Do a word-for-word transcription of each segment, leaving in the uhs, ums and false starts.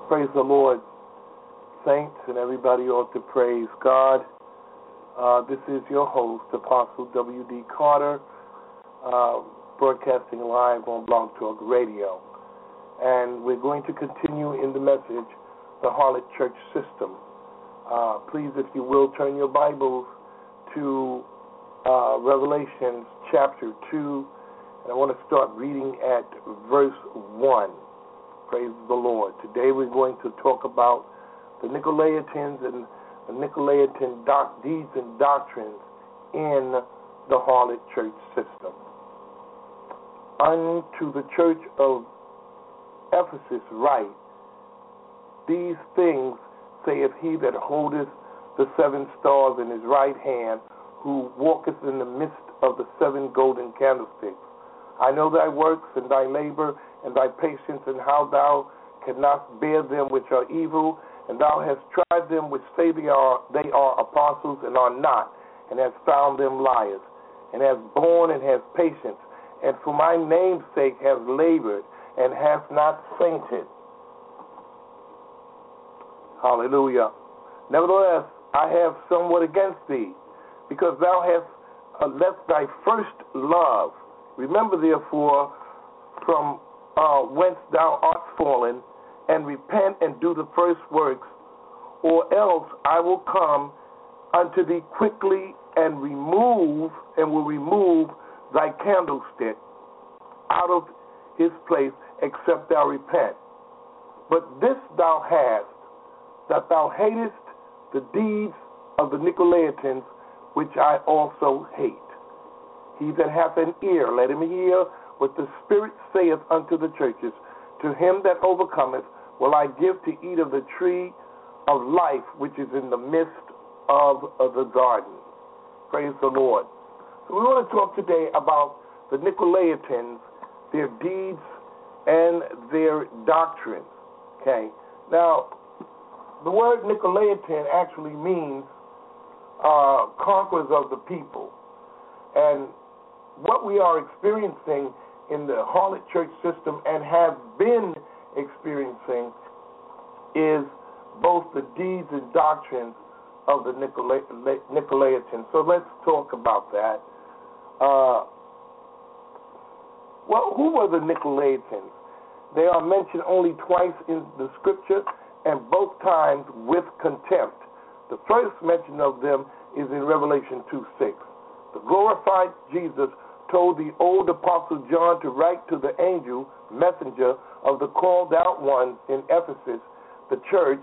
Praise the Lord, saints, and everybody ought to praise God. Uh, this is your host, Apostle W D. Carter, uh, broadcasting live on Blog Talk Radio. And we're going to continue in the message, the Harlot Church System. Uh, please, if you will, turn your Bibles to uh, Revelation chapter two, and I want to start reading at verse one. Praise the Lord. Today we're going to talk about the Nicolaitans and the Nicolaitan doc- deeds and doctrines in the Harlot Church System. Unto the church of Ephesus write, these things saith he that holdeth the seven stars in his right hand, who walketh in the midst of the seven golden candlesticks. I know thy works and thy labor and thy patience, and how thou cannot bear them which are evil, and thou hast tried them which say they are, they are apostles and are not, and hast found them liars, and hast borne and hast patience, and for my name's sake hast labored, and hast not fainted. Hallelujah. Nevertheless, I have somewhat against thee, because thou hast uh, left thy first love. Remember, therefore, from uh, whence thou art fallen, and repent and do the first works, or else I will come unto thee quickly and remove, and will remove thy candlestick out of his place, except thou repent. But this thou hast, that thou hatest the deeds of the Nicolaitans, which I also hate. He that hath an ear, let him hear what the Spirit saith unto the churches. To him that overcometh will I give to eat of the tree of life, which is in the midst of, of the garden. Praise the Lord. So we want to talk today about the Nicolaitans, their deeds and their doctrines. Okay. Now, the word Nicolaitan actually means uh, conquerors of the people. And what we are experiencing in the Harlot Church System and have been experiencing is both the deeds and doctrines of the Nicola- Nicolaitans. So let's talk about that. Uh, well, who were the Nicolaitans? They are mentioned only twice in the Scripture, and both times with contempt. The first mention of them is in Revelation two six. The glorified Jesus told the old apostle John to write to the angel, messenger of the called out ones in Ephesus, the church.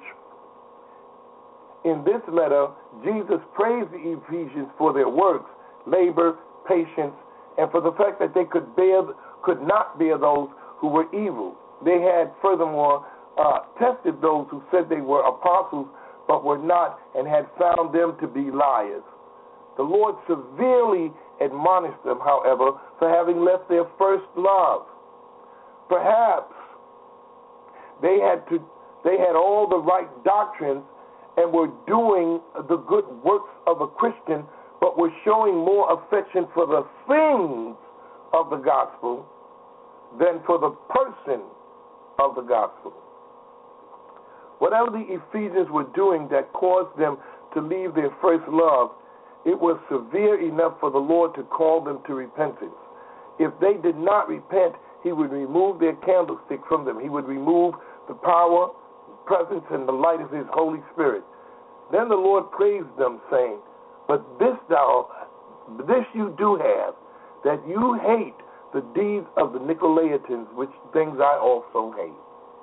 In this letter, Jesus praised the Ephesians for their works, labor, patience, and for the fact that they could bear, could not bear those who were evil. They had furthermore uh, tested those who said they were apostles but were not, and had found them to be liars. The Lord severely admonished them, however, for having left their first love. Perhaps they had to they had all the right doctrines and were doing the good works of a Christian, but were showing more affection for the things of the gospel than for the person of the gospel. Whatever the Ephesians were doing that caused them to leave their first love, it was severe enough for the Lord to call them to repentance. If they did not repent, he would remove their candlestick from them. He would remove the power, presence, and the light of his Holy Spirit. Then the Lord praised them, saying, But this thou, this you do have, that you hate the deeds of the Nicolaitans, which things I also hate.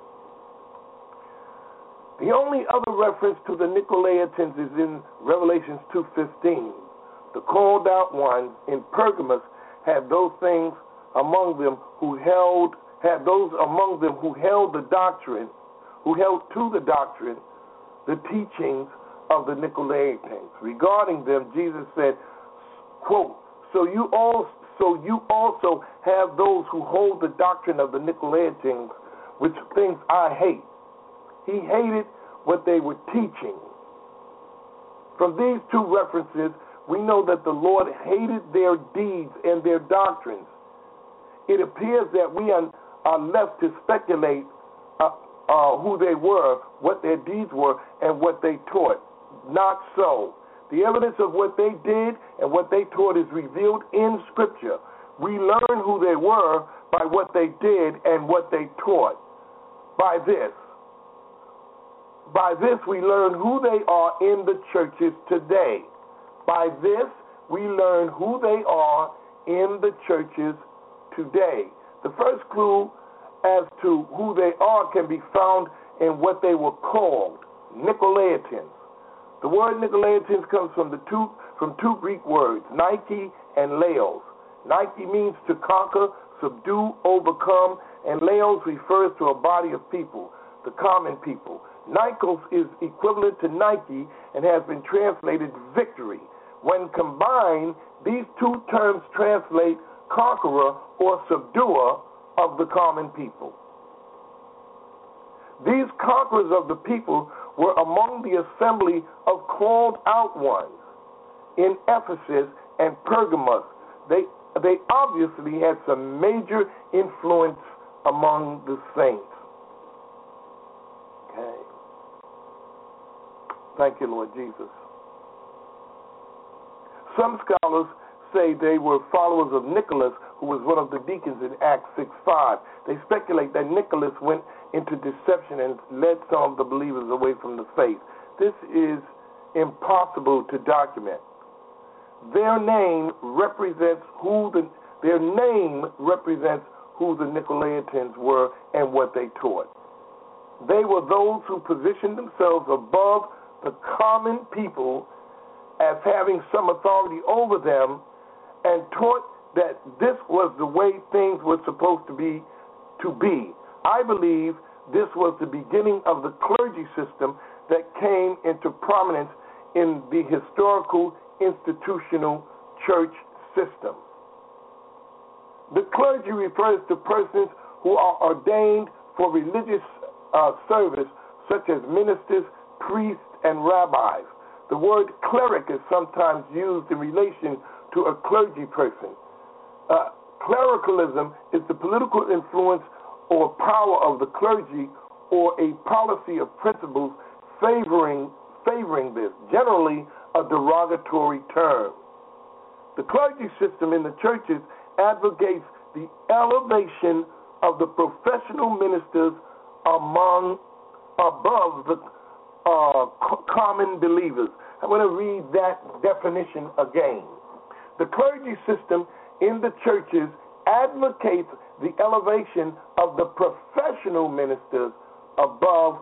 The only other reference to the Nicolaitans is in Revelation two fifteen. The called out ones in Pergamos had those things among them who held had those among them who held the doctrine, who held to the doctrine, the teachings of the Nicolaitans. Regarding them, Jesus said, quote, So you all so you also have those who hold the doctrine of the Nicolaitans, which things I hate. He hated what they were teaching. From these two references, we know that the Lord hated their deeds and their doctrines. It appears that we are, are left to speculate uh, uh, who they were, what their deeds were, and what they taught. Not so. The evidence of what they did and what they taught is revealed in Scripture. We learn who they were by what they did and what they taught. By this. By this we learn who they are in the churches today. By this we learn who they are in the churches today. The first clue as to who they are can be found in what they were called, Nicolaitans. The word Nicolaitans comes from the two from two Greek words, Nike and Laos. Nike means to conquer, subdue, overcome, and Laos refers to a body of people, the common people. Nikos is equivalent to Nike and has been translated victory. When combined, these two terms translate conqueror or subduer of the common people. These conquerors of the people were among the assembly of called out ones in Ephesus and Pergamos. They, they obviously had some major influence among the saints. Okay. Thank you, Lord Jesus. Some scholars say they were followers of Nicholas, who was one of the deacons in Acts six five. They speculate that Nicholas went into deception and led some of the believers away from the faith. This is impossible to document. Their name represents who the their name represents who the Nicolaitans were and what they taught. They were those who positioned themselves above the common people as having some authority over them and taught that this was the way things were supposed to be to be. I believe this was the beginning of the clergy system that came into prominence in the historical institutional church system. The clergy refers to persons who are ordained for religious uh, service, such as ministers, priests, and rabbis. The word cleric is sometimes used in relation to a clergy person. Uh, clericalism is the political influence or power of the clergy or a policy of principles favoring favoring this, generally a derogatory term. The clergy system in the churches advocates the elevation of the professional ministers among above the uh, common believers. I'm going to read that definition again. The clergy system in the churches advocates the elevation of the professional ministers above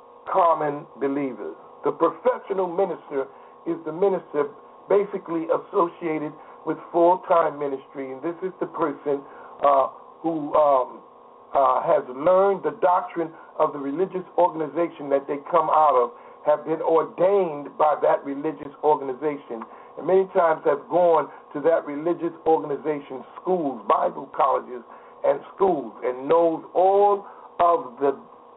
common believers. The professional minister is the minister basically associated with full-time ministry, and this is the person uh, who um, uh, has learned the doctrine of the religious organization that they come out of, have been ordained by that religious organization, and many times have gone to that religious organization's schools, Bible colleges, and schools, and knows all of the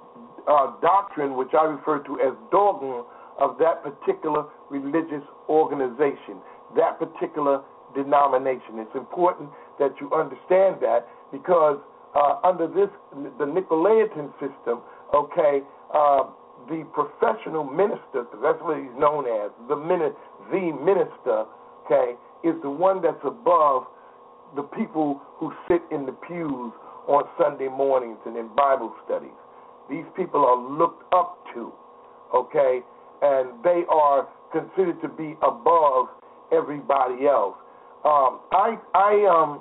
uh, doctrine, which I refer to as dogma, of that particular religious organization, that particular denomination. It's important that you understand that because uh, under this, the Nicolaitan system, okay, uh, the professional minister, because that's what he's known as, the, mini- the minister, okay, is the one that's above the people who sit in the pews on Sunday mornings and in Bible studies. These people are looked up to, okay, and they are considered to be above everybody else. Um, I I um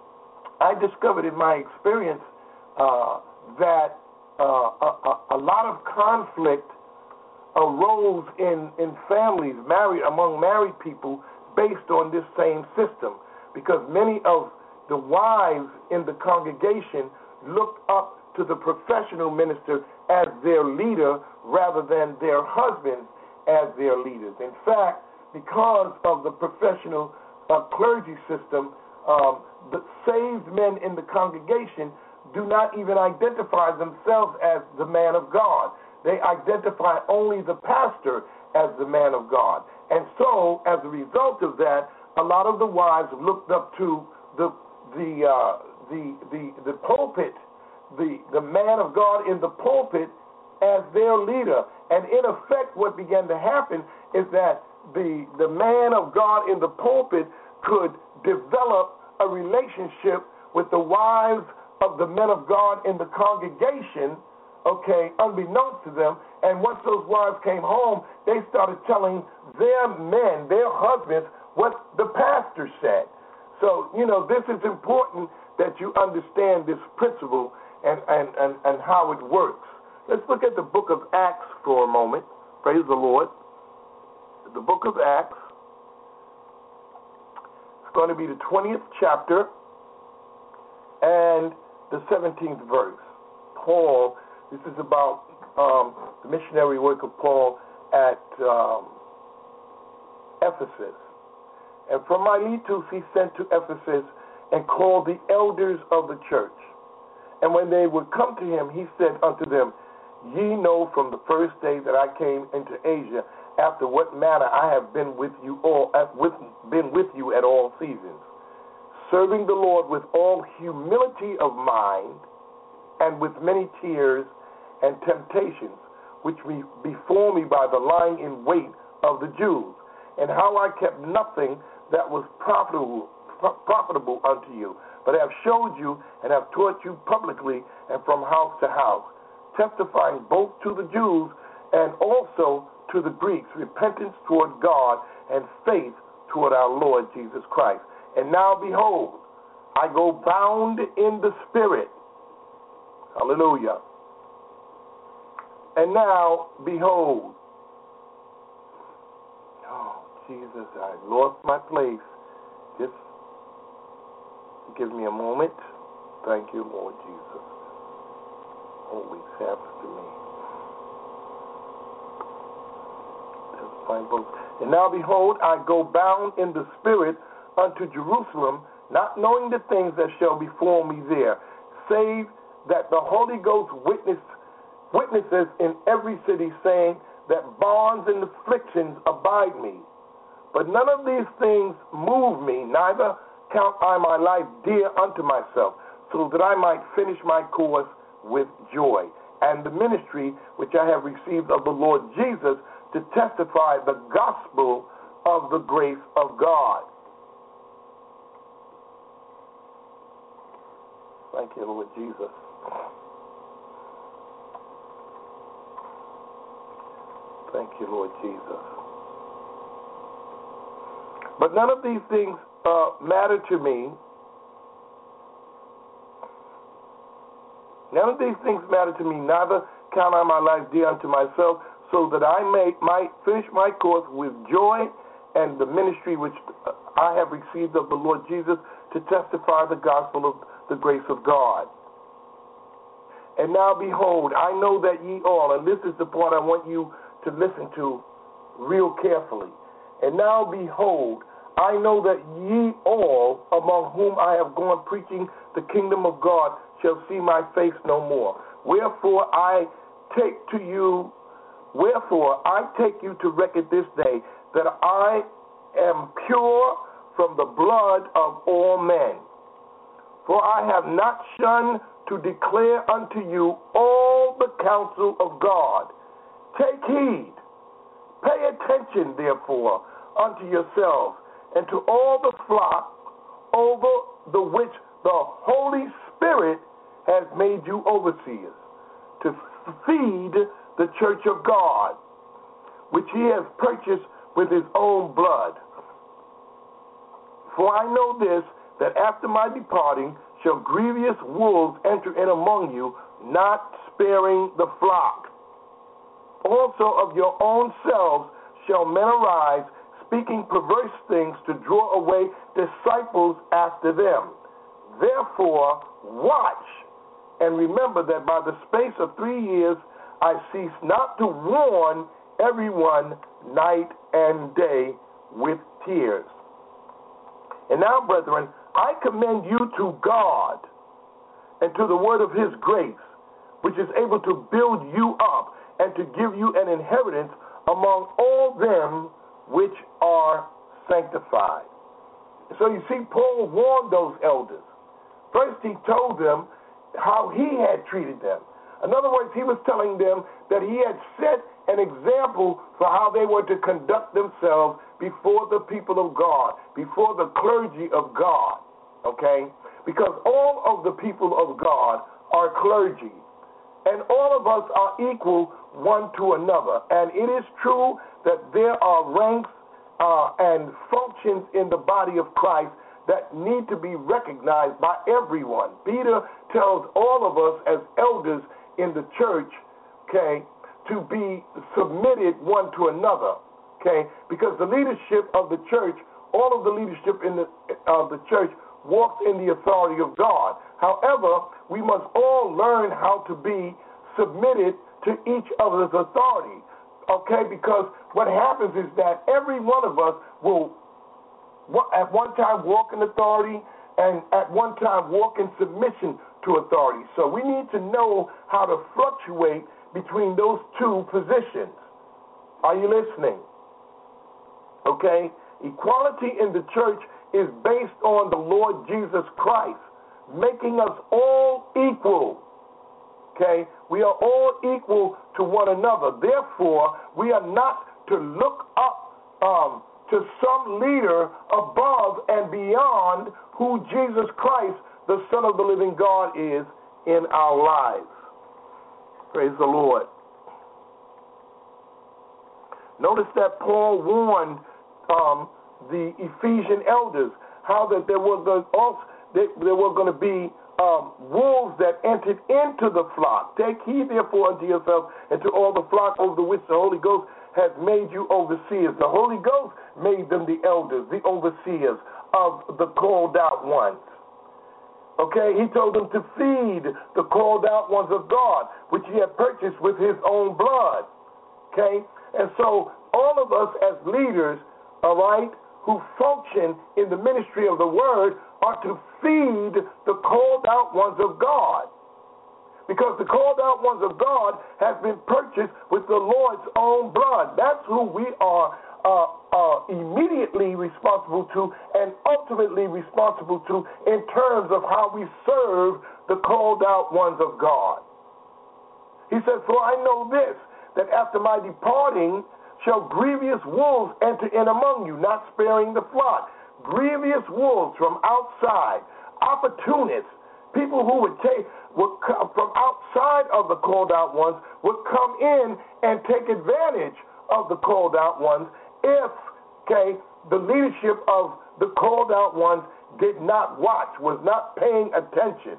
I discovered in my experience uh, that uh, a, a lot of conflict arose in, in families, married among married people, based on this same system, because many of the wives in the congregation looked up to the professional minister as their leader rather than their husbands as their leaders. In fact, because of the professional uh, clergy system, um, the saved men in the congregation do not even identify themselves as the man of God. They identify only the pastor as the man of God. And so, as a result of that, a lot of the wives looked up to the the uh, the, the the pulpit, the the man of God in the pulpit as their leader. And in effect, what began to happen is that the, the man of God in the pulpit could develop a relationship with the wives of the men of God in the congregation, okay, unbeknownst to them. And once those wives came home, they started telling their men, their husbands, what the pastor said. So, you know, this is important that you understand this principle and, and, and, and how it works. Let's look at the book of Acts for a moment. Praise the Lord. The book of Acts. It's going to be the twentieth chapter and the seventeenth verse. Paul, this is about um, the missionary work of Paul at um, Ephesus. And from Miletus he sent to Ephesus and called the elders of the church. And when they would come to him, he said unto them, Ye know from the first day that I came into Asia, after what manner I have been with you all, with, been with you at all seasons, serving the Lord with all humility of mind, and with many tears and temptations, which be before me by the lying in wait of the Jews, and how I kept nothing that was profitable, profitable unto you, but have showed you and have taught you publicly and from house to house, testifying both to the Jews and also to the Greeks, repentance toward God and faith toward our Lord Jesus Christ. And now behold, I go bound in the Spirit. Hallelujah. And now behold, oh Jesus, I lost my place. Just give me a moment. Thank you, Lord Jesus. Always happens to me. And now behold, I go bound in the Spirit unto Jerusalem, not knowing the things that shall befall me there, save that the Holy Ghost witness, witnesses in every city, saying that bonds and afflictions abide me. But none of these things move me, neither count I my life dear unto myself, so that I might finish my course with joy, and the ministry which I have received of the Lord Jesus, to testify the gospel of the grace of God. Thank you, Lord Jesus. Thank you, Lord Jesus. But none of these things uh, matter to me. None of these things matter to me, neither count I my life dear unto myself, so that I may might finish my course with joy, and the ministry which I have received of the Lord Jesus, to testify the gospel of the grace of God. And now behold, I know that ye all, and this is the part I want you to listen to real carefully. And now behold, I know that ye all, among whom I have gone preaching the kingdom of God, shall see my face no more. Wherefore I take to you Wherefore, I take you to record this day that I am pure from the blood of all men. For I have not shunned to declare unto you all the counsel of God. Take heed, pay attention, therefore, unto yourselves and to all the flock over the which the Holy Spirit has made you overseers, to feed the church of God, which he has purchased with his own blood. For I know this, that after my departing shall grievous wolves enter in among you, not sparing the flock. Also of your own selves shall men arise, speaking perverse things, to draw away disciples after them. Therefore watch, and remember that by the space of three years I cease not to warn everyone night and day with tears. And now, brethren, I commend you to God and to the word of his grace, which is able to build you up and to give you an inheritance among all them which are sanctified. So you see, Paul warned those elders. First he told them how he had treated them, In other words, he was telling them that he had set an example for how they were to conduct themselves before the people of God, before the clergy of God, okay? Because all of the people of God are clergy, and all of us are equal one to another. And it is true that there are ranks uh, and functions in the body of Christ that need to be recognized by everyone. Peter tells all of us as elders in the church, okay, to be submitted one to another, okay, because the leadership of the church, all of the leadership in the of the church walks in the authority of God. However, we must all learn how to be submitted to each other's authority, okay, because what happens is that every one of us will at one time walk in authority and at one time walk in submission to authority. So we need to know how to fluctuate between those two positions. Are you listening? Okay? Equality in the church is based on the Lord Jesus Christ, making us all equal. Okay? We are all equal to one another. Therefore, we are not to look up um, to some leader above and beyond who Jesus Christ, the Son of the living God, is in our lives. Praise the Lord. Notice that Paul warned um, the Ephesian elders how that there were going also that there were going to be um, wolves that entered into the flock. Take heed therefore unto yourself and to all the flock over which the Holy Ghost has made you overseers. The Holy Ghost made them the elders, the overseers of the called out ones. Okay, he told them to feed the called out ones of God, which he had purchased with his own blood. Okay, and so all of us as leaders, all right, who function in the ministry of the word are to feed the called out ones of God. Because the called out ones of God have been purchased with the Lord's own blood. That's who we are uh, uh, immediately responsible to and ultimately responsible to in terms of how we serve the called out ones of God. He said, for I know this, that after my departing shall grievous wolves enter in among you, not sparing the flock. Grievous wolves from outside, opportunists, people who would take would come from outside of the called out ones, would come in and take advantage of the called out ones if, okay, the leadership of the called out ones did not watch, was not paying attention.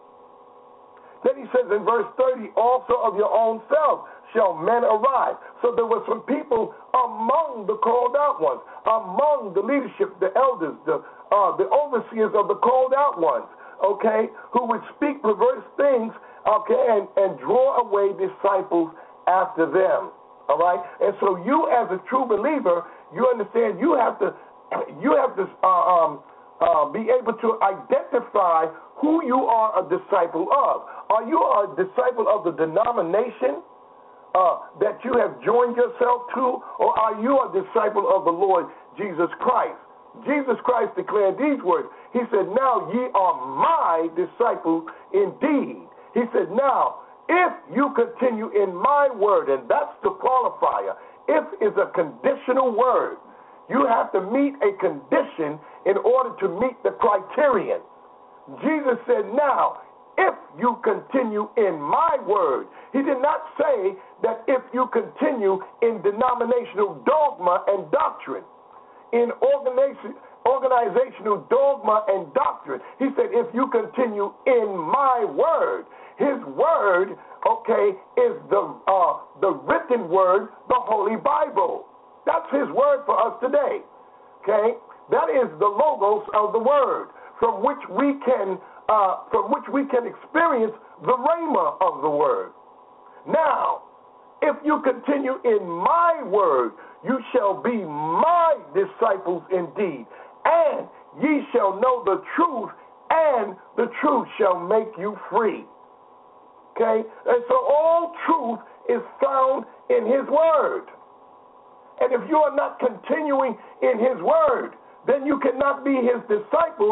Then he says in verse thirty, also of your own self shall men arise. So there were some people among the called out ones, among the leadership, the elders, the uh, the overseers of the called out ones, okay, who would speak perverse things, okay, and, and draw away disciples after them, all right? And so you as a true believer, you understand you have to, you have to uh, um, uh, be able to identify who you are a disciple of. Are you a disciple of the denomination uh, that you have joined yourself to, or are you a disciple of the Lord Jesus Christ? Jesus Christ declared these words. He said, now ye are my disciples indeed. He said, now, if you continue in my word, and that's the qualifier. If is a conditional word. You have to meet a condition in order to meet the criterion. Jesus said, now, if you continue in my word. He did not say that if you continue in denominational dogma and doctrine, in organization, organizational dogma and doctrine. He said, if you continue in my word. His word, okay, is the uh, the written word, the Holy Bible. That's his word for us today, okay? That is the logos of the word, from which we can uh, from which we can experience the rhema of the word. Now, if you continue in my word, you shall be my disciples indeed, and ye shall know the truth, and the truth shall make you free. Okay? And so all truth is found in his word. And if you are not continuing in his word, then you cannot be his disciples,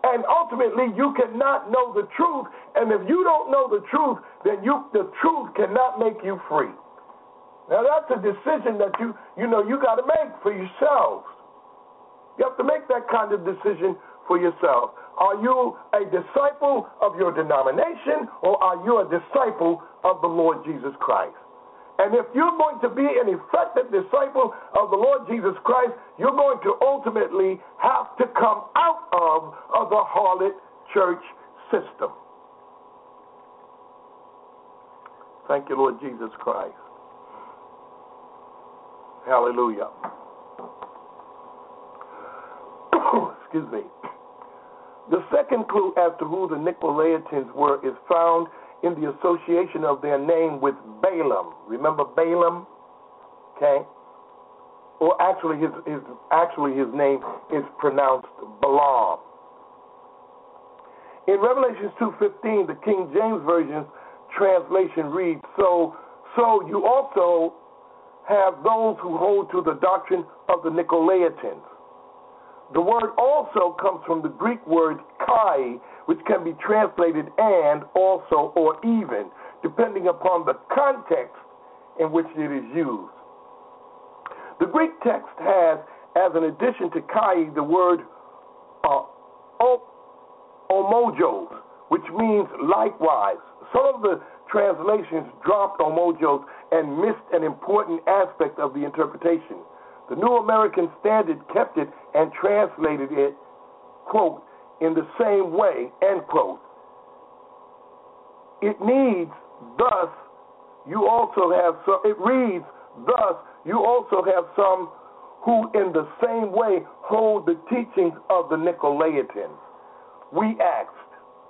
And ultimately, you cannot know the truth. And if you don't know the truth, then you, the truth cannot make you free. Now, that's a decision that you, you know, you got to make for yourselves. You have to make that kind of decision for yourself. Are you a disciple of your denomination, or are you a disciple of the Lord Jesus Christ? And if you're going to be an effective disciple of the Lord Jesus Christ, you're going to ultimately have to come out of, of the harlot church system. Thank you, Lord Jesus Christ. Hallelujah. Excuse me. The second clue as to who the Nicolaitans were is found in the association of their name with Balaam. Remember Balaam? Okay? Or actually his, his actually his name is pronounced Balaam. In Revelation two fifteen, the King James Version translation reads, So so you also have those who hold to the doctrine of the Nicolaitans. The word also comes from the Greek word kai, which can be translated and, also, or even, depending upon the context in which it is used. The Greek text has, as an addition to kai, the word uh, homojos, which means likewise. Some of the translations dropped homojos and missed an important aspect of the interpretation. The New American Standard kept it and translated it, quote, in the same way, end quote. It needs, thus, you also have some, it reads, thus, you also have some who in the same way hold the teachings of the Nicolaitans. We asked,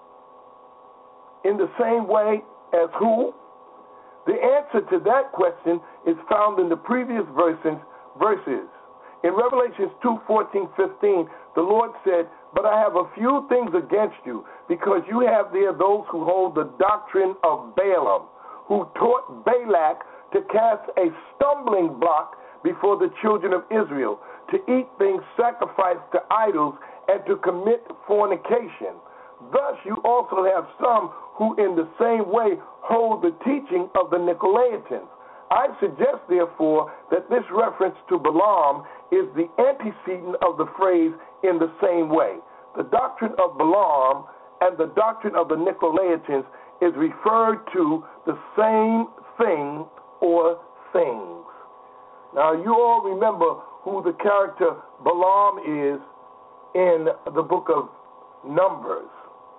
in the same way as who? The answer to that question is found in the previous verses. verses. In Revelation two fourteen, fifteen, the Lord said, But I have a few things against you, because you have there those who hold the doctrine of Balaam, who taught Balak to cast a stumbling block before the children of Israel, to eat things sacrificed to idols, and to commit fornication. Thus you also have some who in the same way hold the teaching of the Nicolaitans. I suggest, therefore, that this reference to Balaam is the antecedent of the phrase in the same way. The doctrine of Balaam and the doctrine of the Nicolaitans is referred to the same thing or things. Now, you all remember who the character Balaam is in the book of Numbers.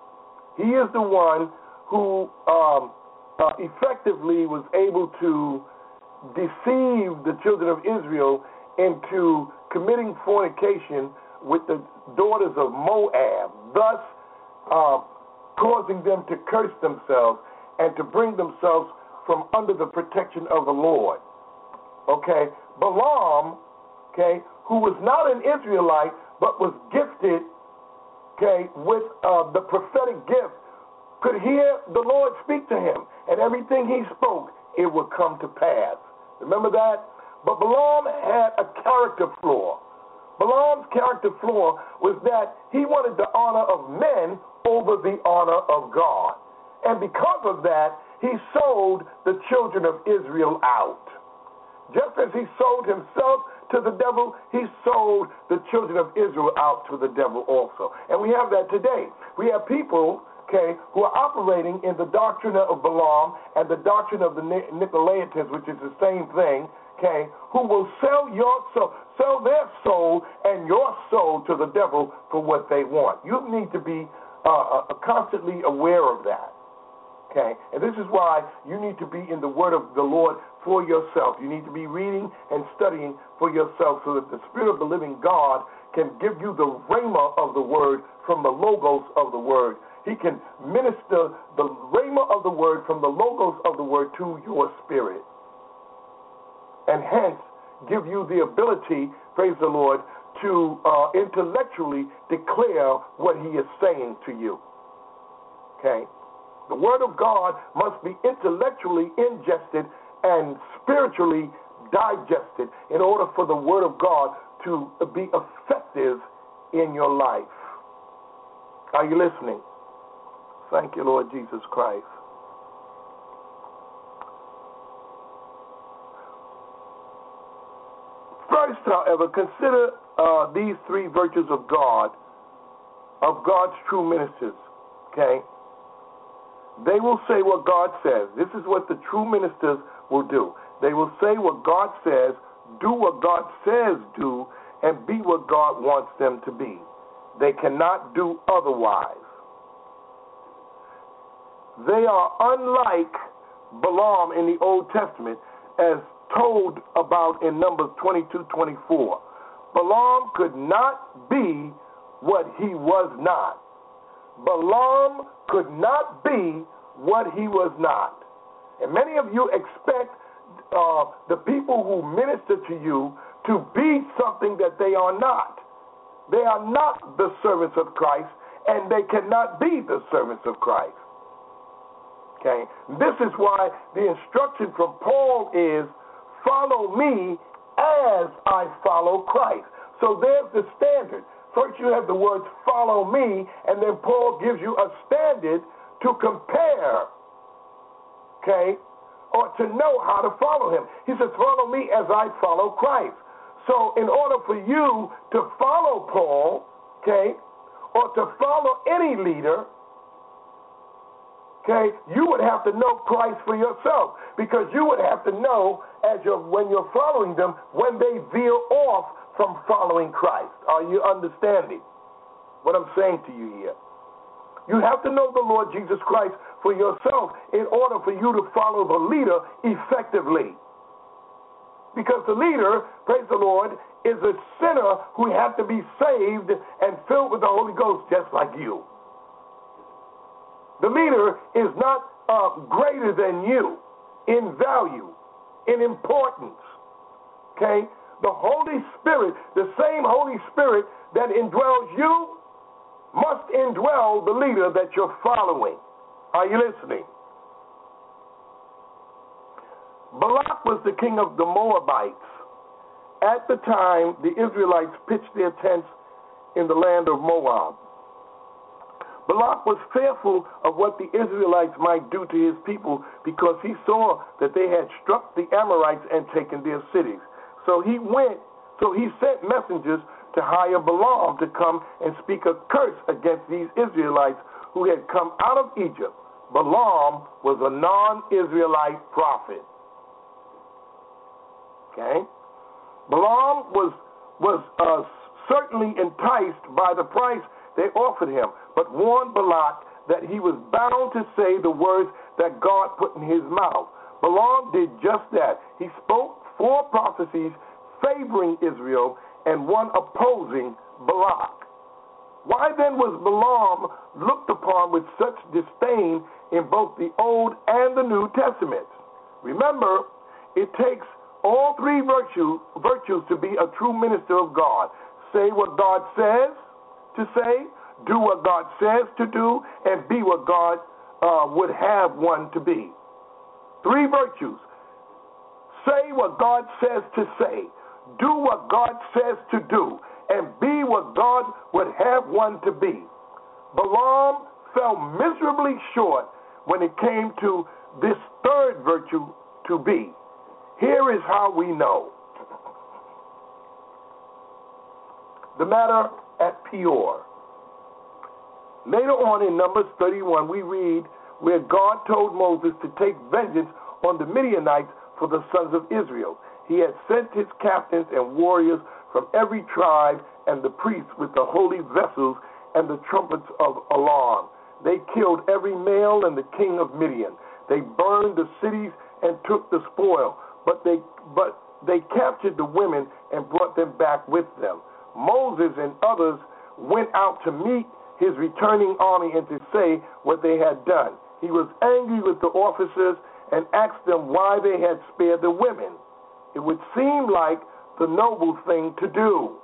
He is the one who um, uh, effectively was able to deceive the children of Israel into committing fornication with the daughters of Moab, thus uh, causing them to curse themselves and to bring themselves from under the protection of the Lord. Okay, Balaam, okay, who was not an Israelite but was gifted, okay, with uh, the prophetic gift, could hear the Lord speak to him, and everything he spoke, it would come to pass. Remember that? But Balaam had a character flaw. Balaam's character flaw was that he wanted the honor of men over the honor of God. And because of that, he sold the children of Israel out. Just as he sold himself to the devil, he sold the children of Israel out to the devil also. And we have that today. We have people, okay, who are operating in the doctrine of Balaam and the doctrine of the Nicolaitans, which is the same thing, okay, who will sell your soul, sell their soul and your soul to the devil for what they want. You need to be uh, uh, constantly aware of that, okay? And this is why you need to be in the word of the Lord for yourself. You need to be reading and studying for yourself so that the Spirit of the living God can give you the rhema of the word from the logos of the word. He can minister the rhema of the word from the logos of the word to your spirit, and hence give you the ability, praise the Lord, to uh, intellectually declare what he is saying to you. Okay? The word of God must be intellectually ingested and spiritually digested in order for the word of God to be effective in your life. Are you listening? Thank you, Lord Jesus Christ. First, however, consider uh, these three virtues of God, of God's true ministers, okay? They will say what God says. This is what the true ministers will do. They will say what God says, do what God says do, and be what God wants them to be. They cannot do otherwise. They are unlike Balaam in the Old Testament, as told about in Numbers twenty-two twenty-four. Balaam could not be what he was not. Balaam could not be what he was not. And many of you expect uh, the people who minister to you to be something that they are not. They are not the servants of Christ, and they cannot be the servants of Christ. Okay? This is why the instruction from Paul is, follow me as I follow Christ. So there's the standard. First you have the words follow me, and then Paul gives you a standard to compare, okay, or to know how to follow him. He says, follow me as I follow Christ. So in order for you to follow Paul, okay, or to follow any leader, okay, you would have to know Christ for yourself, because you would have to know as you're, when you're following them, when they veer off from following Christ. Are you understanding what I'm saying to you here? You have to know the Lord Jesus Christ for yourself in order for you to follow the leader effectively. Because the leader, praise the Lord, is a sinner who has to be saved and filled with the Holy Ghost just like you. The leader is not uh, greater than you in value, in importance. Okay? The Holy Spirit, the same Holy Spirit that indwells you, must indwell the leader that you're following. Are you listening? Balak was the king of the Moabites. At the time, the Israelites pitched their tents in the land of Moab. Balak was fearful of what the Israelites might do to his people, because he saw that they had struck the Amorites and taken their cities. So he went, so he sent messengers to hire Balaam to come and speak a curse against these Israelites who had come out of Egypt. Balaam was a non-Israelite prophet. Okay? Balaam was, was uh, certainly enticed by the price they offered him, but warned Balak that he was bound to say the words that God put in his mouth. Balaam did just that. He spoke four prophecies favoring Israel and one opposing Balak. Why then was Balaam looked upon with such disdain in both the Old and the New Testaments? Remember, it takes all three virtues, virtues to be a true minister of God. Say what God says to say, do what God says to do, and be what God uh, would have one to be. Three virtues. Say what God says to say, do what God says to do, and be what God would have one to be. Balaam fell miserably short when it came to this third virtue to be. Here is how we know. The matter at Peor. Later on in Numbers thirty-one, we read where God told Moses to take vengeance on the Midianites for the sons of Israel. He had sent his captains and warriors from every tribe and the priests with the holy vessels and the trumpets of alarm. They killed every male and the king of Midian. They burned the cities and took the spoil, but they but they captured the women and brought them back with them. Moses and others went out to meet his returning army and to say what they had done. He was angry with the officers and asked them why they had spared the women. It would seem like the noble thing to do.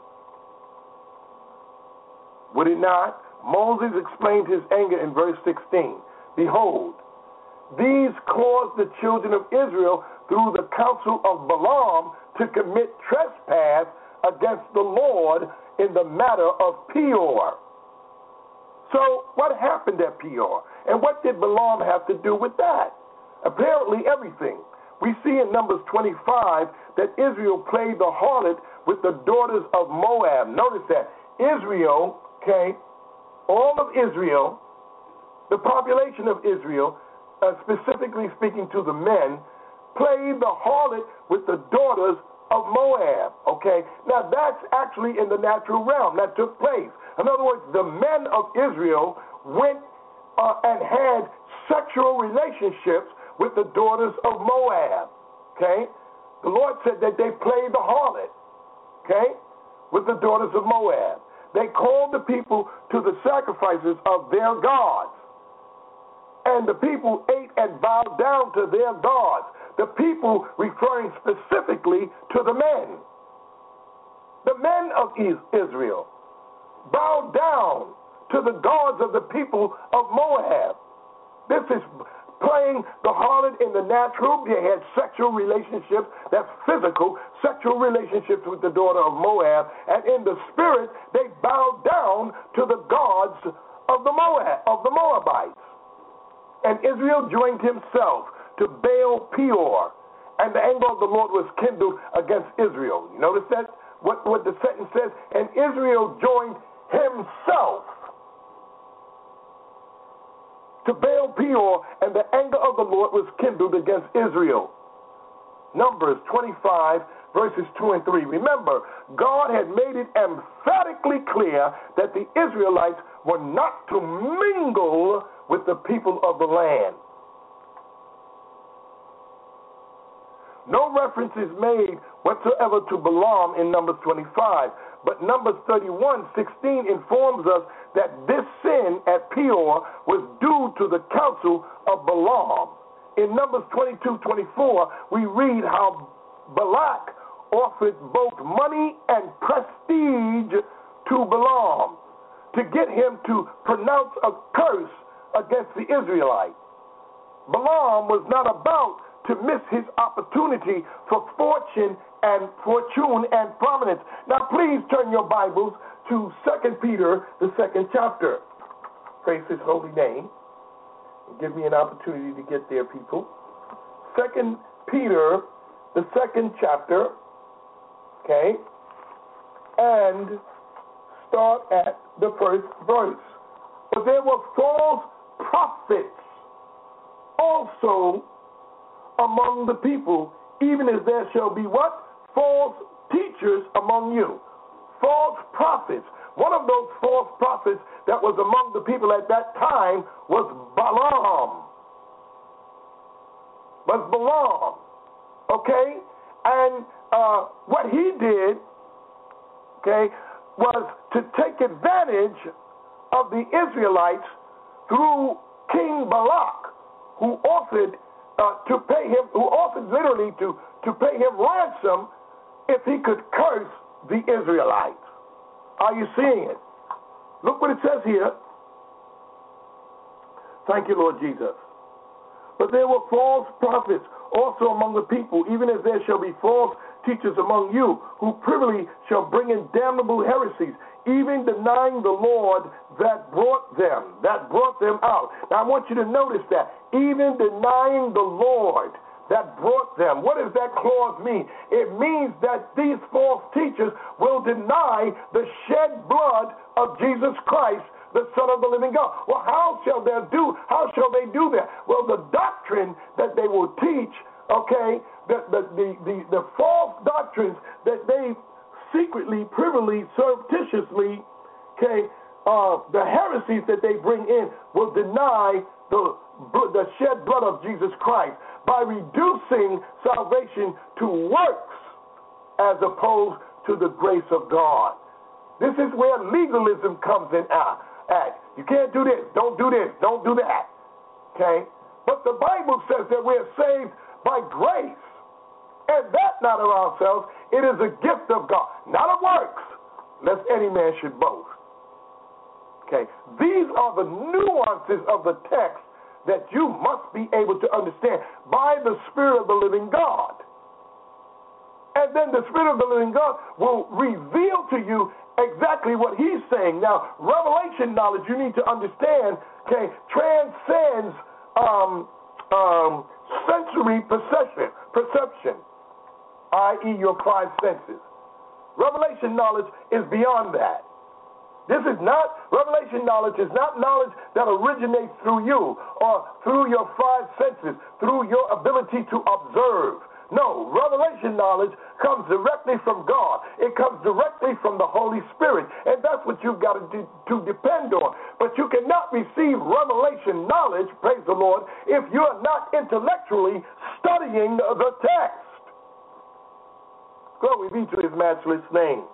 Would it not? Moses explained his anger in verse sixteen. Behold, these caused the children of Israel through the counsel of Balaam to commit trespass against the Lord in the matter of Peor. So what happened at Peor? And what did Balaam have to do with that? Apparently everything. We see in Numbers twenty-five that Israel played the harlot with the daughters of Moab. Notice that. Israel, okay, all of Israel, the population of Israel, uh, specifically speaking to the men, played the harlot with the daughters of Moab, okay? Now, that's actually in the natural realm. That took place. In other words, the men of Israel went uh, and had sexual relationships with the daughters of Moab, okay? The Lord said that they played the harlot, okay, with the daughters of Moab. They called the people to the sacrifices of their gods, and the people ate and bowed down to their gods. The people referring specifically to the men. The men of Israel bowed down to the gods of the people of Moab. This is playing the harlot in the natural. They had sexual relationships, that's physical, sexual relationships with the daughter of Moab. And in the spirit, they bowed down to the gods of the Moab, of the Moabites. And Israel joined himself to Baal Peor, and the anger of the Lord was kindled against Israel. You notice that? What, what the sentence says? And Israel joined himself to Baal Peor, and the anger of the Lord was kindled against Israel. Numbers twenty-five, verses two and three. Remember, God had made it emphatically clear that the Israelites were not to mingle with the people of the land. No reference is made whatsoever to Balaam in Numbers twenty-five, but Numbers thirty-one sixteen informs us that this sin at Peor was due to the counsel of Balaam. In Numbers twenty-two twenty-four, we read how Balak offered both money and prestige to Balaam to get him to pronounce a curse against the Israelites. Balaam was not about to miss his opportunity for fortune and fortune and prominence. Now, please turn your Bibles to Second Peter, the second chapter. Praise his holy name. Give me an opportunity to get there, people. Second Peter, the second chapter, okay, and start at the first verse. But there were false prophets also among the people, even as there shall be what? False teachers among you. False prophets. One of those false prophets that was among the people at that time was Balaam. Was Balaam. Okay? And uh, what he did, okay, was to take advantage of the Israelites through King Balak, who offered Uh, to pay him, who offered literally to, to pay him ransom if he could curse the Israelites. Are you seeing it? Look what it says here. Thank you, Lord Jesus. But there were false prophets also among the people, even as there shall be false teachers among you, who privily shall bring in damnable heresies, even denying the Lord that brought them, that brought them out. Now, I want you to notice that. Even denying the Lord that brought them. What does that clause mean? It means that these false teachers will deny the shed blood of Jesus Christ, the Son of the living God. Well, how shall they do? How shall they do that? Well, the doctrine that they will teach, okay, the the the, the, the false doctrines that they secretly, privily, surreptitiously, okay, uh, the heresies that they bring in will deny the the shed blood of Jesus Christ by reducing salvation to works as opposed to the grace of God. This is where legalism comes in at. You can't do this, don't do this, don't do that. Okay? But the Bible says that we're saved by grace. And that not of ourselves, it is a gift of God, not of works, lest any man should boast. Okay? These are the nuances of the text that you must be able to understand by the Spirit of the living God. And then the Spirit of the living God will reveal to you exactly what he's saying. Now, revelation knowledge, you need to understand, okay, transcends um, um, sensory perception, perception, that is your five senses. Revelation knowledge is beyond that. This is not, revelation knowledge is not knowledge that originates through you or through your five senses, through your ability to observe. No, revelation knowledge comes directly from God. It comes directly from the Holy Spirit, and that's what you've got to, do, to depend on. But you cannot receive revelation knowledge, praise the Lord, if you're not intellectually studying the text. Glory be to his matchless name.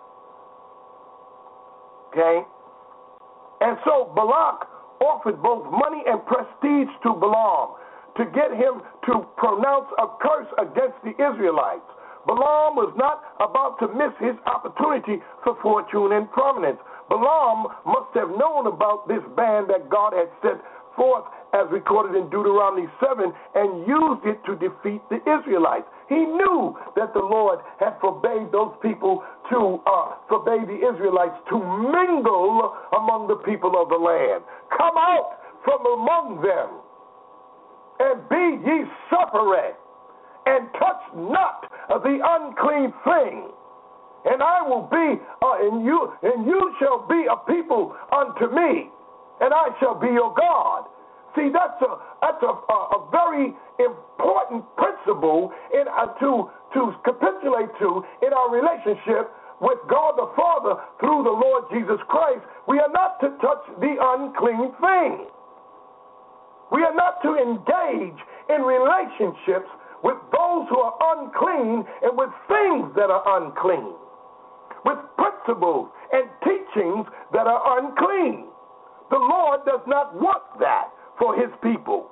Okay? And so Balak offered both money and prestige to Balaam to get him to pronounce a curse against the Israelites. Balaam was not about to miss his opportunity for fortune and prominence. Balaam must have known about this band that God had set forth, as recorded in Deuteronomy seven, and used it to defeat the Israelites. He knew that the Lord had forbade those people to, uh, forbade the Israelites to mingle among the people of the land. Come out from among them, and be ye separate, and touch not the unclean thing. And I will be, uh, and you, and you shall be a people unto me, and I shall be your God. See, that's a that's a, a, a very important principle in uh, to to capitulate to in our relationship with God the Father through the Lord Jesus Christ. We are not to touch the unclean thing. We are not to engage in relationships with those who are unclean and with things that are unclean, with principles and teachings that are unclean. The Lord does not want that for his people.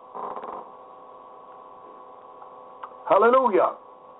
Hallelujah.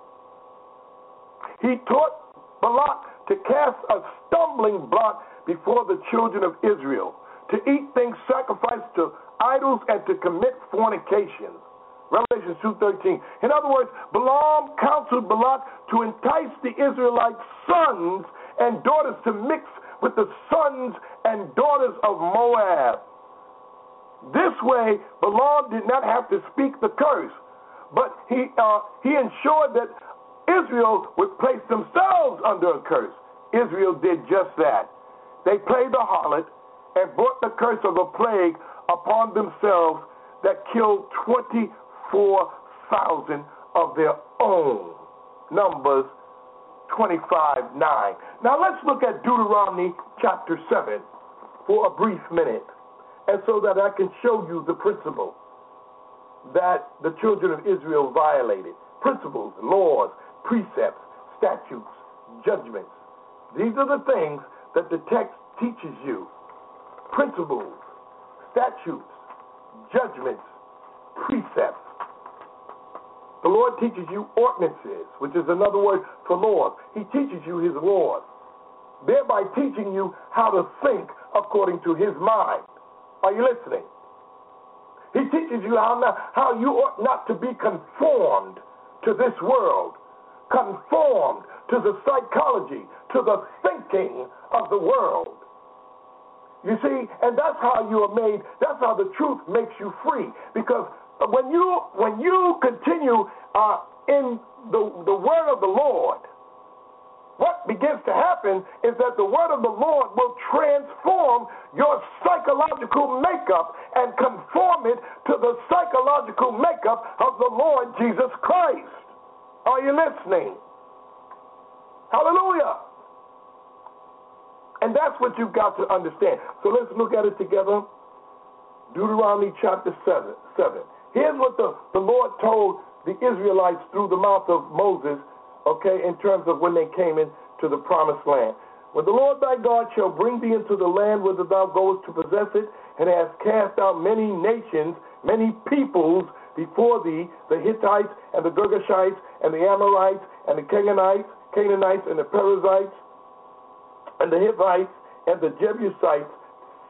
He taught Balak to cast a stumbling block before the children of Israel, to eat things sacrificed to idols, and to commit fornication. Revelation two thirteen. In other words, Balaam counseled Balak to entice the Israelite sons and daughters to mix with the sons and daughters of Moab. This way, Balaam did not have to speak the curse, but he uh, he ensured that Israel would place themselves under a curse. Israel did just that. They played the harlot and brought the curse of a plague upon themselves that killed twenty-four thousand of their own. Numbers twenty-five nine. Now let's look at Deuteronomy chapter seven for a brief minute, and so that I can show you the principle that the children of Israel violated. Principles, laws, precepts, statutes, judgments. These are the things that the text teaches you. Principles, statutes, judgments, precepts. The Lord teaches you ordinances, which is another word for laws. He teaches you his laws, thereby teaching you how to think according to his mind. Are you listening? He teaches you how, not, how you ought not to be conformed to this world, conformed to the psychology, to the thinking of the world. You see, and that's how you are made, that's how the truth makes you free. Because when you when you continue uh, in the, the word of the Lord, what begins to happen is that the word of the Lord will transform your psychological makeup and conform it to the psychological makeup of the Lord Jesus Christ. Are you listening? Hallelujah. And that's what you've got to understand. So let's look at it together. Deuteronomy chapter seven. seven. Here's what the, the Lord told the Israelites through the mouth of Moses, okay, in terms of when they came into the promised land. When the Lord thy God shall bring thee into the land whither thou goest to possess it, and hast cast out many nations, many peoples before thee, the Hittites and the Girgashites and the Amorites and the Canaanites, Canaanites and the Perizzites and the Hivites and the Jebusites,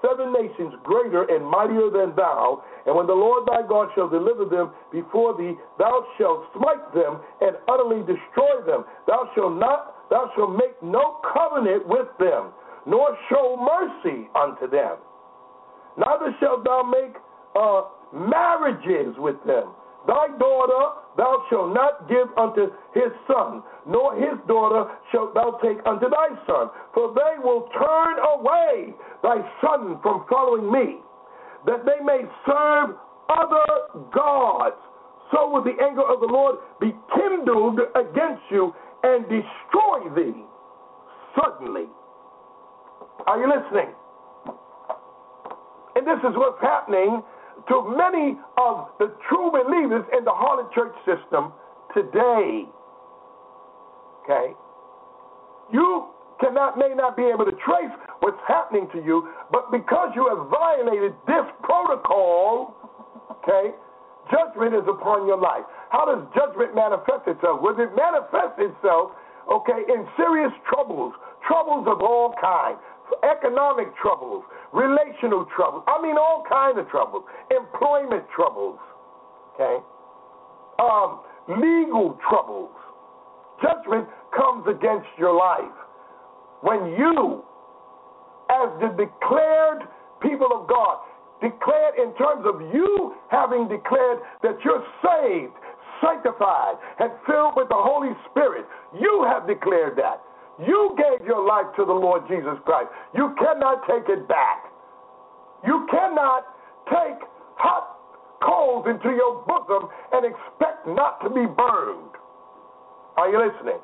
seven nations greater and mightier than thou, and when the Lord thy God shall deliver them before thee, thou shalt smite them and utterly destroy them. Thou shalt not, thou shalt make no covenant with them, nor show mercy unto them. Neither shalt thou make uh, marriages with them. Thy daughter thou shalt not give unto his son, nor his daughter shalt thou take unto thy son, for they will turn away thy son from following me, that they may serve other gods. So will the anger of the Lord be kindled against you and destroy thee suddenly. Are you listening? And this is what's happening to many of the true believers in the harlot church system today. Okay? You cannot, may not be able to trace what's happening to you, but because you have violated this protocol, okay, judgment is upon your life. How does judgment manifest itself? Well, it manifests itself, okay, in serious troubles, troubles of all kinds. Economic troubles, relational troubles, I mean all kinds of troubles, employment troubles, okay, um, legal troubles. Judgment comes against your life when you, as the declared people of God, declared in terms of you having declared that you're saved, sanctified, and filled with the Holy Spirit, you have declared that. You gave your life to the Lord Jesus Christ. You cannot take it back. You cannot take hot coals into your bosom and expect not to be burned. Are you listening?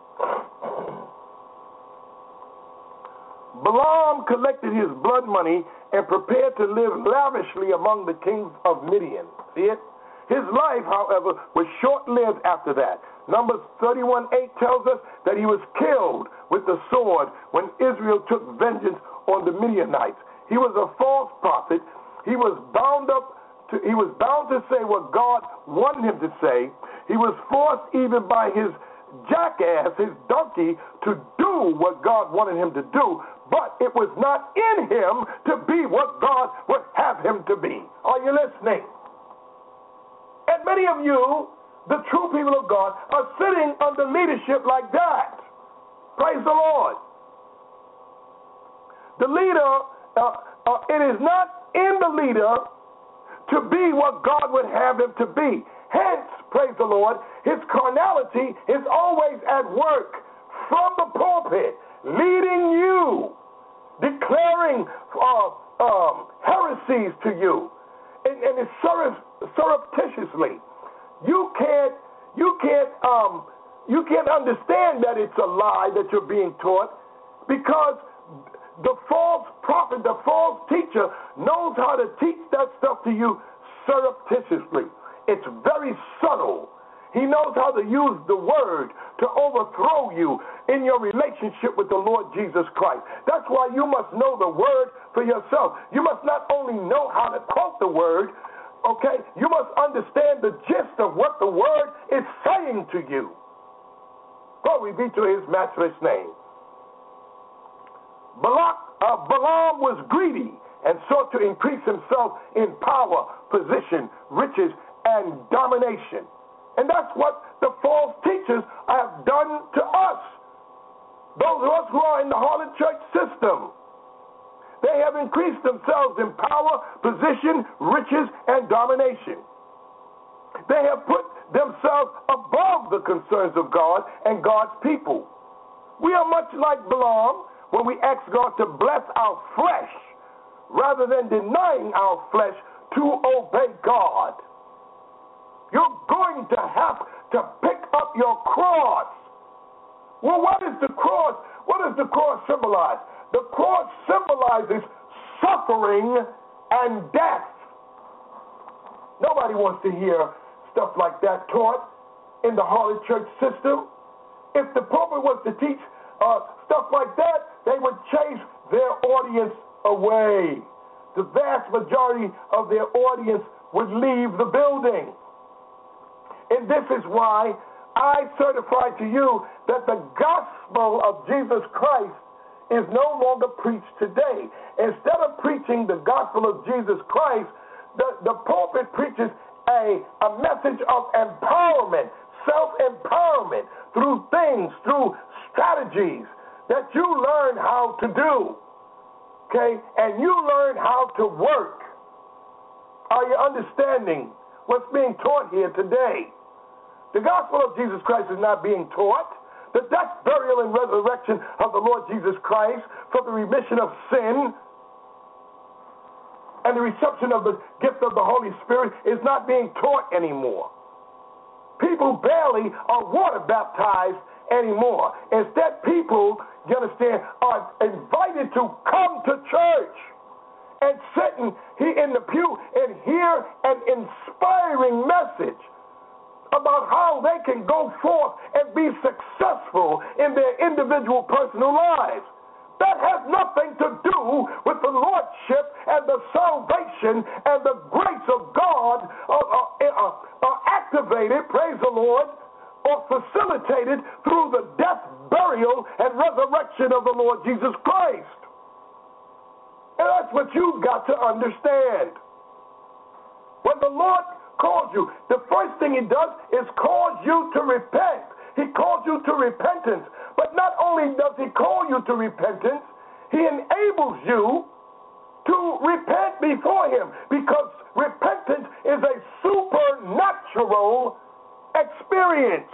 Balaam collected his blood money and prepared to live lavishly among the kings of Midian. See it? His life, however, was short-lived after that. Numbers thirty-one eight tells us that he was killed with the sword when Israel took vengeance on the Midianites. He was a false prophet. He was bound up to, he was bound to say what God wanted him to say. He was forced even by his jackass, his donkey, to do what God wanted him to do, but it was not in him to be what God would have him to be. Are you listening? And many of you, the true people of God, are sitting under leadership like that. Praise the Lord. The leader, uh, uh, it is not in the leader to be what God would have him to be. Hence, praise the Lord, his carnality is always at work from the pulpit, leading you, declaring uh, um, heresies to you, and, and it's surreptitiously. You can't, you can't, um, you can't understand that it's a lie that you're being taught, because the false prophet, the false teacher, knows how to teach that stuff to you surreptitiously. It's very subtle. He knows how to use the word to overthrow you in your relationship with the Lord Jesus Christ. That's why you must know the word for yourself. You must not only know how to quote the word, okay, you must understand the gist of what the word is saying to you. Glory be to his matchless name. Balak, uh, Balaam was greedy and sought to increase himself in power, position, riches, and domination. And that's what the false teachers have done to us. Those of us who are in the harlot church system. They have increased themselves in power, position, riches, and domination. They have put themselves above the concerns of God and God's people. We are much like Balaam when we ask God to bless our flesh rather than denying our flesh to obey God. You're going to have to pick up your cross. Well, what is the cross? What does the cross symbolize? The cross symbolizes suffering and death. Nobody wants to hear stuff like that taught in the harlot church system. If the pulpit was to teach uh, stuff like that, they would chase their audience away. The vast majority of their audience would leave the building. And this is why I certify to you that the gospel of Jesus Christ is no longer preached today. Instead of preaching the gospel of Jesus Christ, the, the pulpit preaches a, a message of empowerment, self-empowerment through things, through strategies that you learn how to do, okay? And you learn how to work. Are you understanding what's being taught here today? The gospel of Jesus Christ is not being taught. The death, burial, and resurrection of the Lord Jesus Christ for the remission of sin and the reception of the gift of the Holy Spirit is not being taught anymore. People barely are water baptized anymore. Instead, people, you understand, are invited to come to church and sit in, in the pew and hear an inspiring message about how they can go forth and be successful in their individual personal lives. That has nothing to do with the lordship and the salvation and the grace of God uh, uh, uh, uh, activated, praise the Lord, or facilitated through the death, burial, and resurrection of the Lord Jesus Christ. And that's what you've got to understand. When the Lord calls you, the first thing he does is cause you to repent. He calls you to repentance. But not only does he call you to repentance, he enables you to repent before him, because repentance is a supernatural experience.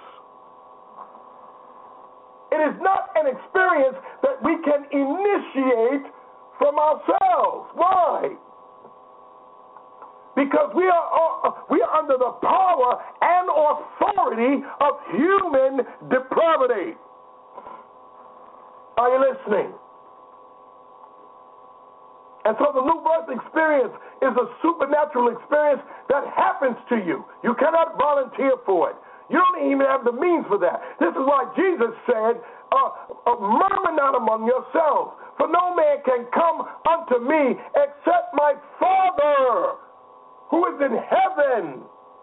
It is not an experience that we can initiate from ourselves. Why? Because we are uh, we are under the power and authority of human depravity. Are you listening? And so the new birth experience is a supernatural experience that happens to you. You cannot volunteer for it. You don't even have the means for that. This is why Jesus said, uh, uh, murmur not among yourselves, for no man can come unto me except my Father, who is in heaven,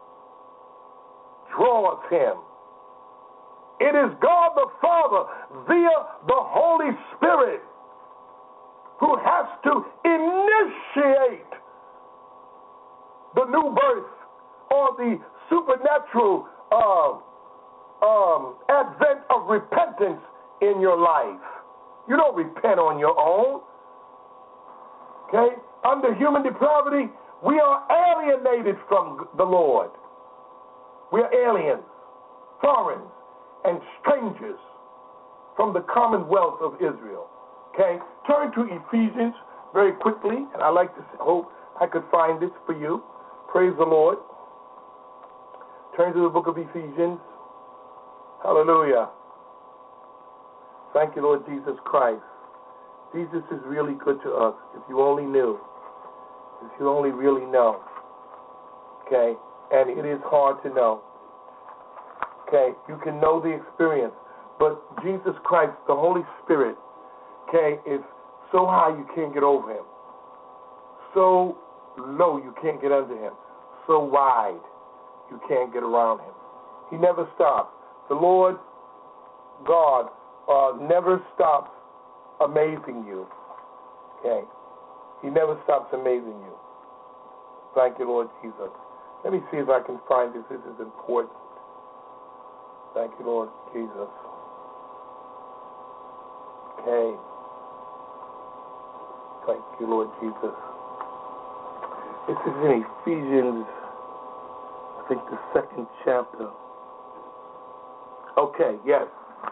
draws him. It is God the Father via the Holy Spirit who has to initiate the new birth or the supernatural uh, um, advent of repentance in your life. You don't repent on your own. Okay? Under human depravity, we are alienated from the Lord. We are aliens, foreigners, and strangers from the commonwealth of Israel. Okay? Turn to Ephesians very quickly, and I like to hope I could find this for you. Praise the Lord. Turn to the book of Ephesians. Hallelujah. Thank you, Lord Jesus Christ. Jesus is really good to us. If you only knew. If you only really know. Okay? And it is hard to know. Okay? You can know the experience. But Jesus Christ, the Holy Spirit, okay, is so high you can't get over him. So low you can't get under him. So wide you can't get around him. He never stops. The Lord God uh, never stops amazing you. Okay? He never stops amazing you. Thank you, Lord Jesus. Let me see if I can find this. This is important. Thank you, Lord Jesus. Okay. Thank you, Lord Jesus. This is in Ephesians, I think the second chapter. Okay, yes.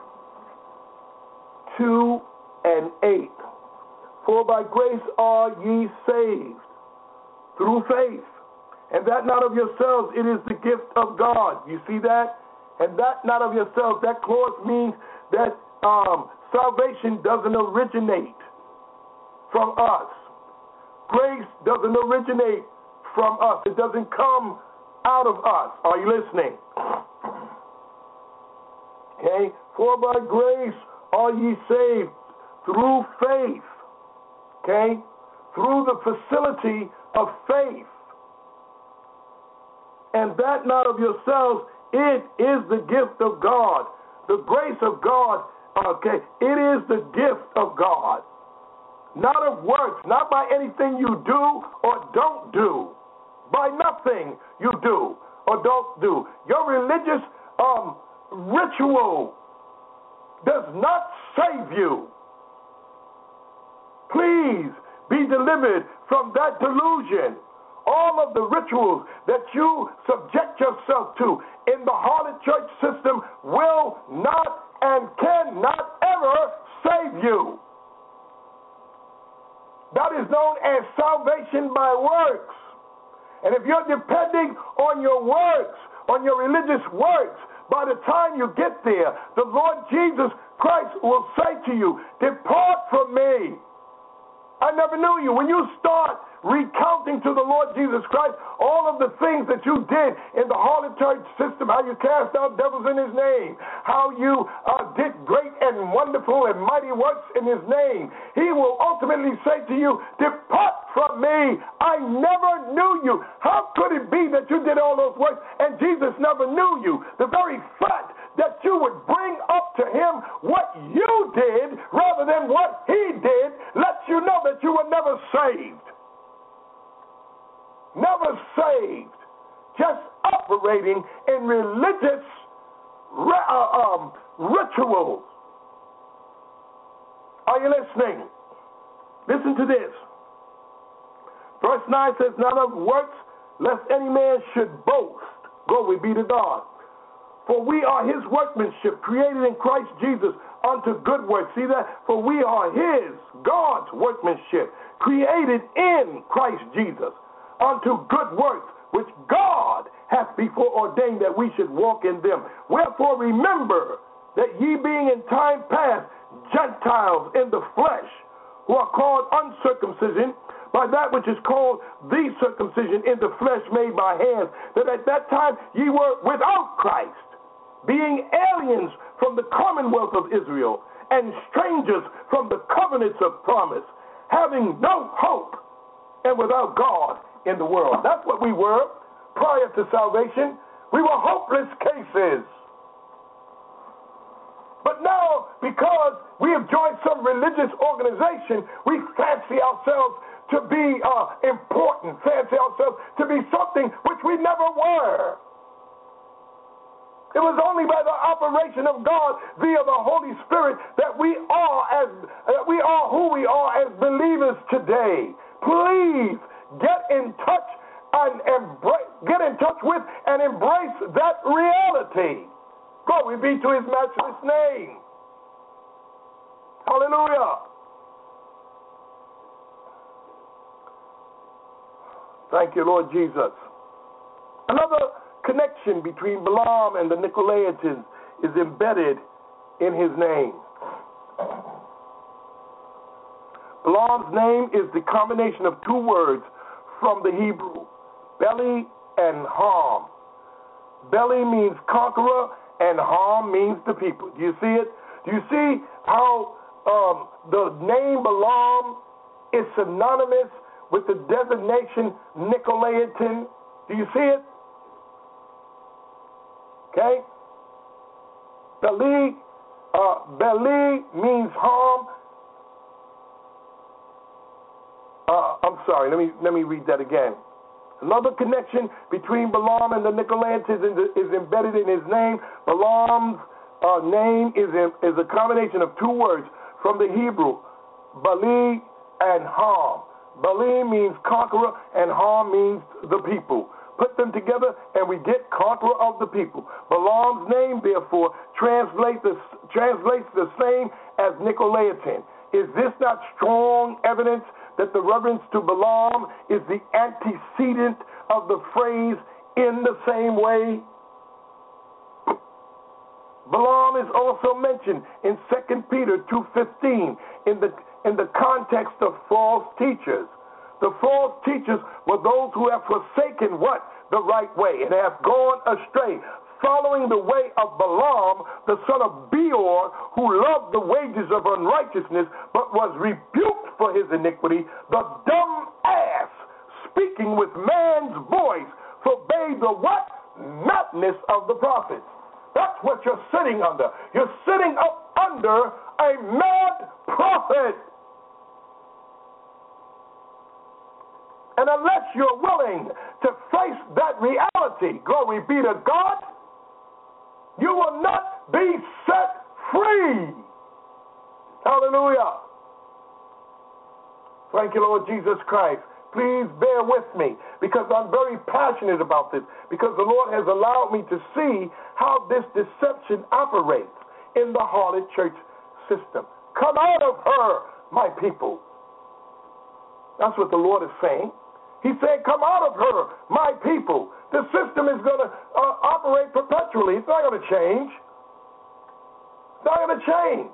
Two and eight. For by grace are ye saved through faith, and that not of yourselves, it is the gift of God. You see that? And that not of yourselves, that clause means that um, salvation doesn't originate from us. Grace doesn't originate from us. It doesn't come out of us. Are you listening? Okay? For by grace are ye saved through faith. Okay? Through the facility of faith. And that not of yourselves, it is the gift of God. The grace of God Okay, it is the gift of God, not of works, not by anything you do or don't do, by nothing you do or don't do. Your religious um, ritual does not save you. Please be delivered from that delusion. All of the rituals that you subject yourself to in the harlot church system will not and cannot ever save you. That is known as salvation by works. And if you're depending on your works, on your religious works, by the time you get there, the Lord Jesus Christ will say to you, "Depart from me. I never knew you." When you start recounting to the Lord Jesus Christ all of the things that you did in the harlot church system, how you cast out devils in his name, how you uh, did great and wonderful and mighty works in his name, he will ultimately say to you, "Depart from me. I never knew you." How could it be that you did all those works and Jesus never knew you? The very fact that you would bring up to him what you did rather than what he did lets you know that you were never saved. Never saved. Just operating in religious uh, um, rituals. Are you listening? Listen to this. Verse nine says, "Not of works, lest any man should boast. Glory be to God. For we are his workmanship, created in Christ Jesus unto good works." See that? For we are his, God's workmanship, created in Christ Jesus unto good works, which God hath before ordained that we should walk in them. Wherefore remember that ye being in time past Gentiles in the flesh, who are called uncircumcision, by that which is called the circumcision in the flesh made by hands, that at that time ye were without Christ, being aliens from the commonwealth of Israel, and strangers from the covenants of promise, having no hope, and without God in the world. That's what we were prior to salvation. We were hopeless cases. But now, because we have joined some religious organization, we fancy ourselves to be uh, important, fancy ourselves to be something which we never were. It was only by the operation of God via the Holy Spirit that we are as that we are who we are as believers today. Please get in touch and embrace, get in touch with and embrace that reality. Glory be to his matchless name. Hallelujah. Thank you, Lord Jesus. Another connection between Balaam and the Nicolaitans is embedded in his name. Balaam's name is the combination of two words from the Hebrew, Beli and Ham. Beli means conqueror and Ham means the people. Do you see it? Do you see how um, the name Balaam is synonymous with the designation Nicolaitan? Do you see it? Okay? Beli, uh, Beli means Ham. Uh, I'm sorry, let me let me read that again. Another connection between Balaam and the Nicolaitans is, is embedded in his name. Balaam's uh, name is, in, is a combination of two words from the Hebrew, Beli and Ham. Beli means conqueror and Ham means the people. Put them together and we get conqueror of the people. Balaam's name, therefore, translates the, translates the same as Nicolaitan. Is this not strong evidence that the reverence to Balaam is the antecedent of the phrase "in the same way"? Balaam is also mentioned in Second Peter two fifteen in the, in the context of false teachers. The false teachers were those who have forsaken what? The right way, and have gone astray, following the way of Balaam, the son of Beor, who loved the wages of unrighteousness, but was rebuked for his iniquity. The dumb ass, speaking with man's voice, forbade the what? Madness of the prophets. That's what you're sitting under. You're sitting up under a mad prophet. And unless you're willing to face that reality, glory be to God, you will not be set free. Hallelujah. Thank you, Lord Jesus Christ. Please bear with me because I'm very passionate about this, because the Lord has allowed me to see how this deception operates in the harlot church system. Come out of her, my people. That's what the Lord is saying. He said, come out of her, my people. The system is going to uh, operate perpetually. It's not going to change. It's not going to change.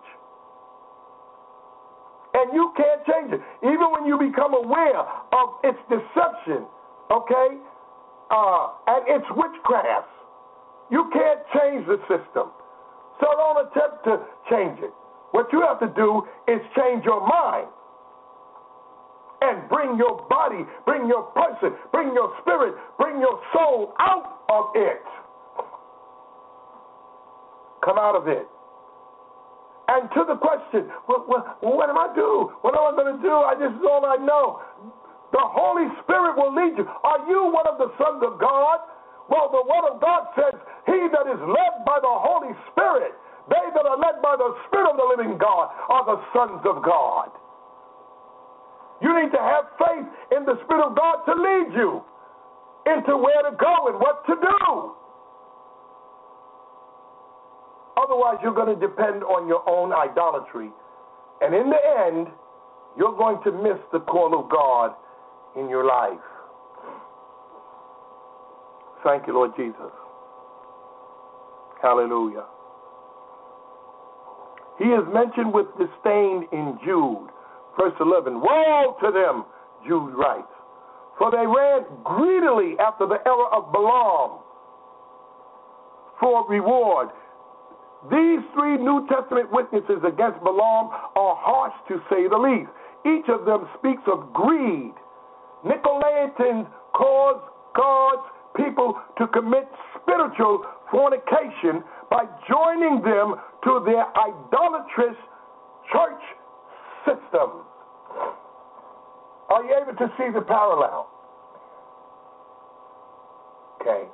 And you can't change it. Even when you become aware of its deception, okay, uh, and its witchcraft, you can't change the system. So don't attempt to change it. What you have to do is change your mind and bring your body, bring your person, bring your spirit, bring your soul out of it. Come out of it. And to the question, what, what, what am I do? What am I going to do? I This is all I know. The Holy Spirit will lead you. Are you one of the sons of God? Well, the Word of God says, he that is led by the Holy Spirit, they that are led by the Spirit of the living God are the sons of God. You need to have faith in the Spirit of God to lead you into where to go and what to do. Otherwise, you're going to depend on your own idolatry. And in the end, you're going to miss the call of God in your life. Thank you, Lord Jesus. Hallelujah. He is mentioned with disdain in Jude. Verse eleven, woe to them, Jude writes, for they ran greedily after the error of Balaam for reward. These three New Testament witnesses against Balaam are harsh to say the least. Each of them speaks of greed. Nicolaitans cause God's people to commit spiritual fornication by joining them to their idolatrous church system. Are you able to see the parallel? Okay.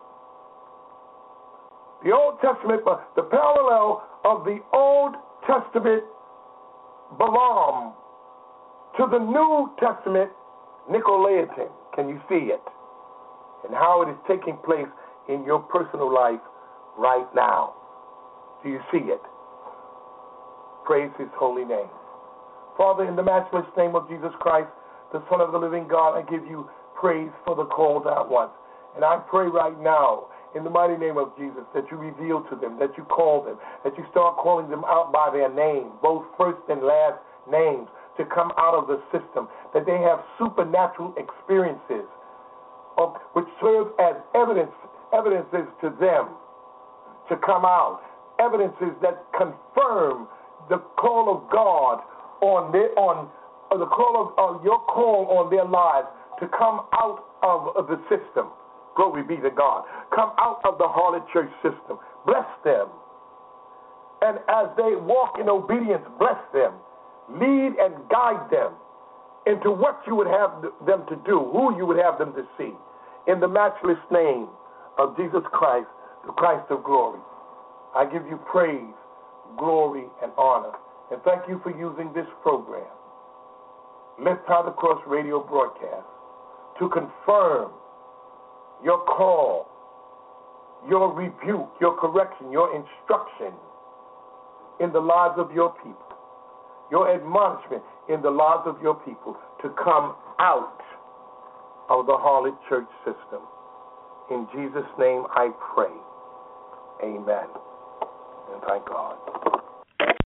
The Old Testament, the parallel of the Old Testament Balaam to the New Testament Nicolaitan. Can you see it? And how it is taking place in your personal life right now. Do you see it? Praise his holy name. Father, in the matchless name of Jesus Christ, the Son of the living God, I give you praise for the called out ones. And I pray right now, in the mighty name of Jesus, that you reveal to them, that you call them, that you start calling them out by their name, both first and last names, to come out of the system, that they have supernatural experiences of, which serve as evidence, evidences to them to come out, evidences that confirm the call of God on their, on uh, the call of uh, your call on their lives to come out of, of the system. Glory be to God. Come out of the harlot church system. Bless them. And as they walk in obedience, bless them. Lead and guide them into what you would have them to do, who you would have them to see. In the matchless name of Jesus Christ, the Christ of glory, I give you praise, glory, and honor. And thank you for using this program, Lift High the Cross radio broadcast, to confirm your call, your rebuke, your correction, your instruction in the lives of your people, your admonishment in the lives of your people to come out of the harlot church system. In Jesus' name I pray. Amen. And thank God.